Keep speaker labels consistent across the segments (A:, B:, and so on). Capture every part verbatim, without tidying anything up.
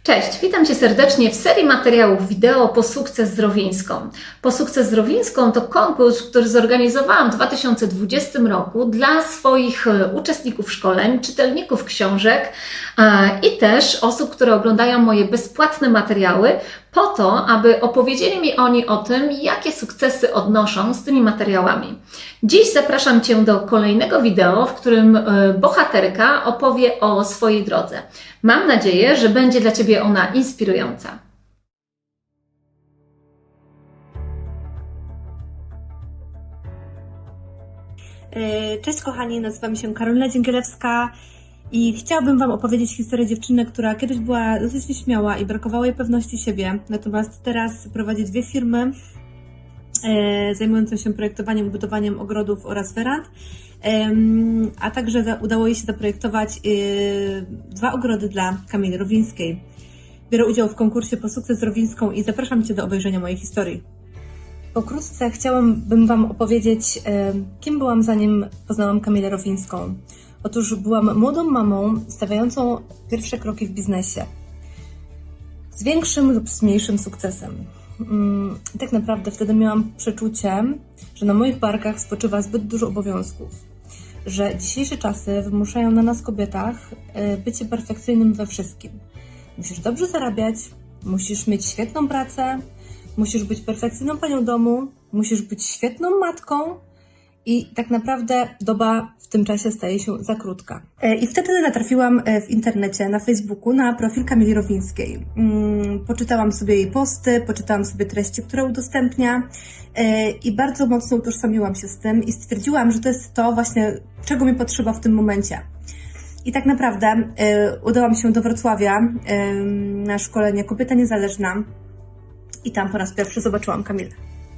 A: Cześć, witam Cię serdecznie w serii materiałów wideo Po sukces Zdrowińską. Po sukces Zdrowińską to konkurs, który zorganizowałam w dwa tysiące dwudziestym roku dla swoich uczestników szkoleń, czytelników książek i też osób, które oglądają moje bezpłatne materiały, po to, aby opowiedzieli mi oni o tym, jakie sukcesy odnoszą z tymi materiałami. Dziś zapraszam Cię do kolejnego wideo, w którym bohaterka opowie o swojej drodze. Mam nadzieję, że będzie dla Ciebie ona inspirująca.
B: Cześć kochani, nazywam się Karolina Dzięgielewska i chciałabym Wam opowiedzieć historię dziewczyny, która kiedyś była dosyć nieśmiała i brakowało jej pewności siebie, natomiast teraz prowadzi dwie firmy zajmujące się projektowaniem i budowaniem ogrodów oraz werand, a także udało jej się zaprojektować dwa ogrody dla Kamili Rowińskiej. Biorę udział w konkursie Po sukces Rowińską i zapraszam Cię do obejrzenia mojej historii. Pokrótce chciałabym Wam opowiedzieć, kim byłam, zanim poznałam Kamilę Rowińską. Otóż byłam młodą mamą stawiającą pierwsze kroki w biznesie, z większym lub z mniejszym sukcesem. I tak naprawdę wtedy miałam przeczucie, że na moich barkach spoczywa zbyt dużo obowiązków, że dzisiejsze czasy wymuszają na nas, kobietach, bycie perfekcyjnym we wszystkim. Musisz dobrze zarabiać, musisz mieć świetną pracę, musisz być perfekcyjną panią domu, musisz być świetną matką i tak naprawdę doba w tym czasie staje się za krótka. I wtedy natrafiłam w internecie, na Facebooku, na profil Kamili Rowińskiej. Poczytałam sobie jej posty, poczytałam sobie treści, które udostępnia i bardzo mocno utożsamiłam się z tym i stwierdziłam, że to jest to właśnie, czego mi potrzeba w tym momencie. I tak naprawdę udałam się do Wrocławia na szkolenie Kobieta Niezależna i tam po raz pierwszy zobaczyłam Kamilę.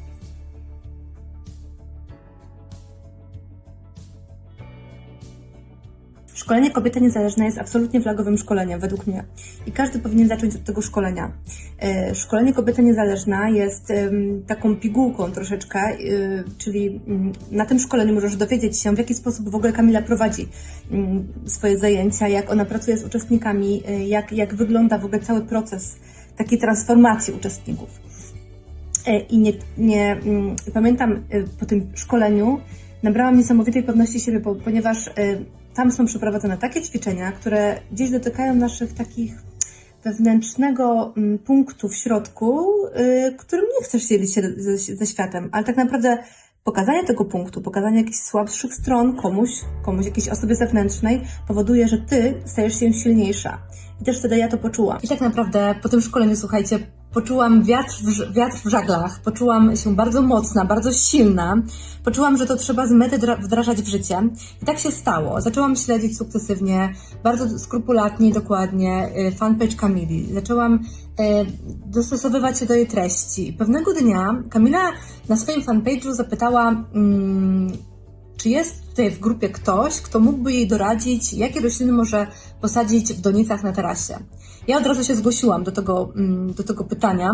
B: Szkolenie Kobieta Niezależna jest absolutnie flagowym szkoleniem według mnie i każdy powinien zacząć od tego szkolenia. Szkolenie Kobieta Niezależna jest taką pigułką troszeczkę, czyli na tym szkoleniu możesz dowiedzieć się, w jaki sposób w ogóle Kamila prowadzi swoje zajęcia, jak ona pracuje z uczestnikami, jak, jak wygląda w ogóle cały proces takiej transformacji uczestników. I nie, nie pamiętam, po tym szkoleniu nabrałam niesamowitej pewności siebie, ponieważ tam są przeprowadzone takie ćwiczenia, które gdzieś dotykają naszych takich wewnętrznego punktu w środku, którym nie chcesz dzielić się ze, ze światem, ale tak naprawdę pokazanie tego punktu, pokazanie jakichś słabszych stron komuś, komuś jakiejś osobie zewnętrznej powoduje, że Ty stajesz się silniejsza. I też wtedy ja to poczułam. I tak naprawdę po tym szkoleniu, słuchajcie, poczułam wiatr w, wiatr w żaglach, poczułam się bardzo mocna, bardzo silna, poczułam, że to trzeba z mety wdrażać w życie. I tak się stało. Zaczęłam śledzić sukcesywnie, bardzo skrupulatnie i dokładnie fanpage Kamili. Zaczęłam e, dostosowywać się do jej treści. Pewnego dnia Kamila na swoim fanpage'u zapytała, mm, czy jest tutaj w grupie ktoś, kto mógłby jej doradzić, jakie rośliny może posadzić w donicach na tarasie. Ja od razu się zgłosiłam do tego, do tego pytania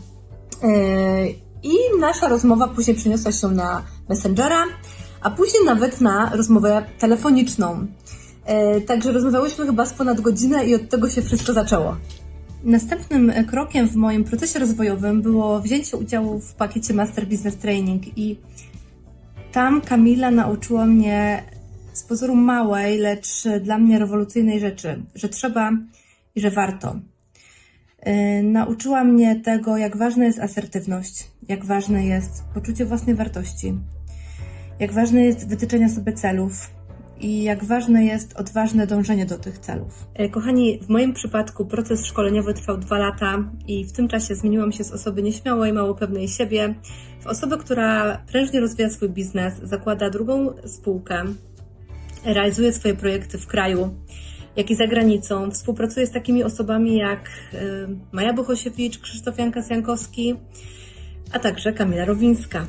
B: i nasza rozmowa później przeniosła się na Messengera, a później nawet na rozmowę telefoniczną. Także rozmawiałyśmy chyba z ponad godzinę i od tego się wszystko zaczęło. Następnym krokiem w moim procesie rozwojowym było wzięcie udziału w pakiecie Master Business Training i tam Kamila nauczyła mnie z pozoru małej, lecz dla mnie rewolucyjnej rzeczy, że trzeba i że warto. Yy, nauczyła mnie tego, jak ważna jest asertywność, jak ważne jest poczucie własnej wartości, jak ważne jest wytyczenie sobie celów i jak ważne jest odważne dążenie do tych celów. Yy, kochani, w moim przypadku proces szkoleniowy trwał dwa lata i w tym czasie zmieniłam się z osoby nieśmiałej, mało pewnej siebie w osobę, która prężnie rozwija swój biznes, zakłada drugą spółkę, realizuje swoje projekty w kraju, jak i za granicą. Współpracuję z takimi osobami jak Maja Bohosiewicz, Krzysztof Jankas-Jankowski, a także Kamila Rowińska.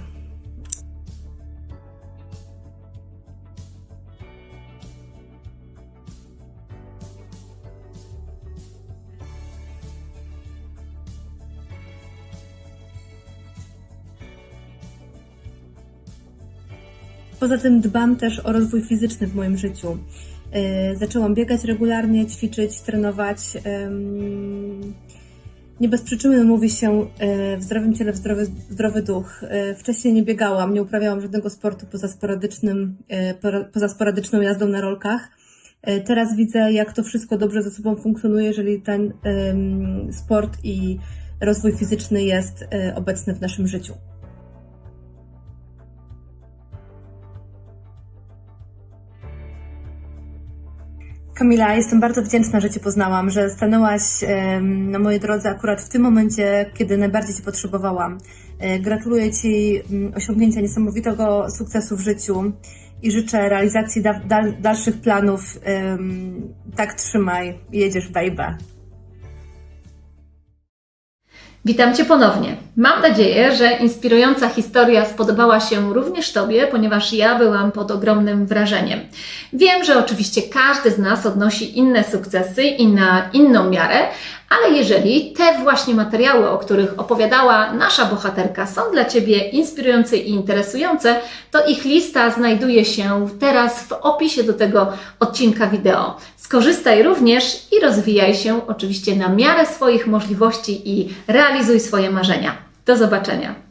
B: Poza tym dbam też o rozwój fizyczny w moim życiu. Zaczęłam biegać regularnie, ćwiczyć, trenować. Nie bez przyczyny mówi się w zdrowym ciele, w zdrowy, zdrowy duch. Wcześniej nie biegałam, nie uprawiałam żadnego sportu poza sporadycznym, poza sporadyczną jazdą na rolkach. Teraz widzę, jak to wszystko dobrze ze sobą funkcjonuje, jeżeli ten sport i rozwój fizyczny jest obecny w naszym życiu. Kamila, jestem bardzo wdzięczna, że Cię poznałam, że stanęłaś na mojej drodze akurat w tym momencie, kiedy najbardziej Cię potrzebowałam. Gratuluję Ci osiągnięcia niesamowitego sukcesu w życiu i życzę realizacji da- dal- dalszych planów. Tak trzymaj, jedziesz, baby.
A: Witam Cię ponownie. Mam nadzieję, że inspirująca historia spodobała się również Tobie, ponieważ ja byłam pod ogromnym wrażeniem. Wiem, że oczywiście każdy z nas odnosi inne sukcesy i na inną miarę, ale jeżeli te właśnie materiały, o których opowiadała nasza bohaterka, są dla Ciebie inspirujące i interesujące, to ich lista znajduje się teraz w opisie do tego odcinka wideo. Skorzystaj również i rozwijaj się oczywiście na miarę swoich możliwości i realizuj swoje marzenia. Do zobaczenia!